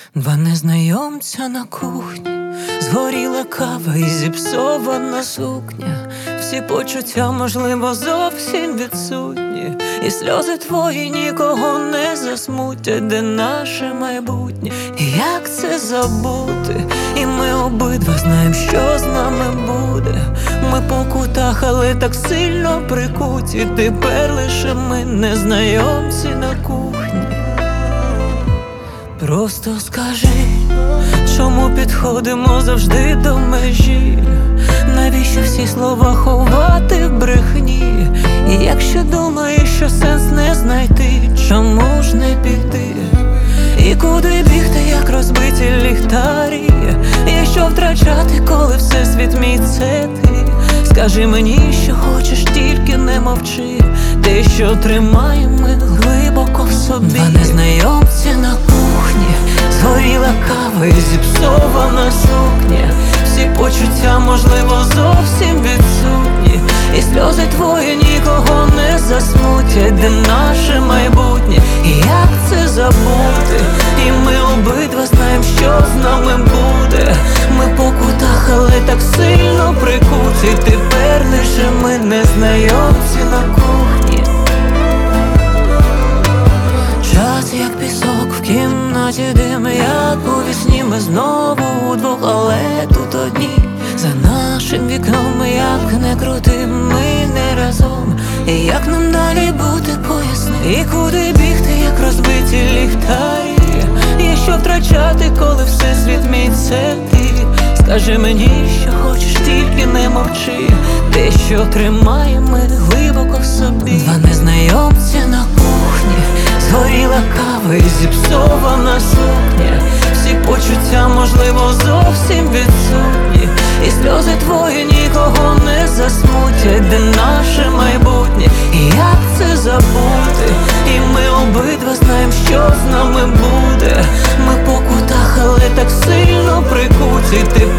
Два незнайомця на кухні, згоріла кава і зіпсована сукня. Всі почуття, можливо, зовсім відсутні, і сльози твої нікого не засмутять. Де наше майбутнє, і як це забути? І ми обидва знаємо, що з нами буде. Ми по кутах, але так сильно прикуті. Тепер лише ми незнайомці на кухні. Просто скажи, чому підходимо завжди до межі? Навіщо всі слова ховати в брехні? І якщо думаєш, що сенс не знайти, чому ж не піти? І куди бігти, як розбиті ліхтарі? І що втрачати, коли всесвіт мій це ти? Скажи мені, що хочеш, тільки не мовчи. Те, що тримаємо ми глибоко в собі. Два незнайомці на кухні, згоріла кава і зіпсована сукня. Всі почуття, можливо, зовсім відсутні, і сльози твої нікого не засмутять. Де наше майбутнє, і як це забути? І ми обидва знаємо, що з нами буде. Ми по кутах, але так сильно прикуті. Тепер лише ми незнайомці на кухні. Час як пісок в кімнаті дим, як у вісні ми знову удвох, але тут одні. За нашим вікном, як не крути, ми не разом. І як нам далі бути, поясни? І куди бігти, як розбиті ліхтарі? І що втрачати, коли всесвіт мій це ти? Скажи мені, що хочеш, тільки не мовчи. Те, що тримаємо ми глибоко в собі. Два незнайомці на кухні, згоріла кава і зіпсована сукня. Всі почуття, можливо, зовсім відсутні, і сльози твої нікого не засмутять. Де наше майбутнє, і як це забути? І ми обидва знаємо, що з нами буде. Ми по кутах, але так сильно прикуті.